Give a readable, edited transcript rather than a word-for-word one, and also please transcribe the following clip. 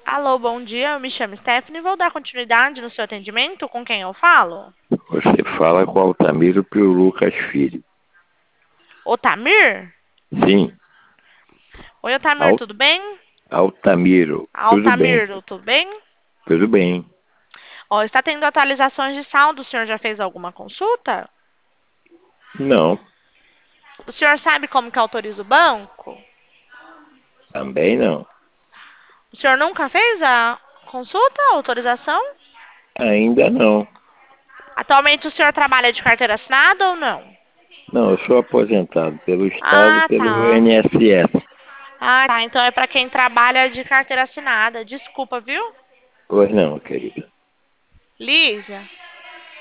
Alô, bom dia. Eu me chamo Stephanie e vou dar continuidade no seu atendimento. Com quem eu falo? Você fala com Altamiro Pio Lucas Filho. Otamir? Sim, Oi, Otamir, Al- tudo bem? Altamiro. Tudo bem, Altamiro, tudo bem? tudo bem. Ó, está tendo atualizações de saldo. O senhor já fez alguma consulta? Não, O senhor sabe como que autoriza o banco? também não. O senhor nunca fez a consulta, a autorização? Ainda não. Atualmente o senhor trabalha de carteira assinada ou não? Não, eu sou aposentado pelo Estado e Ah, pelo tá. INSS. Ah, tá. Então é para quem trabalha de carteira assinada. Desculpa, viu? Pois não, querida. Lígia?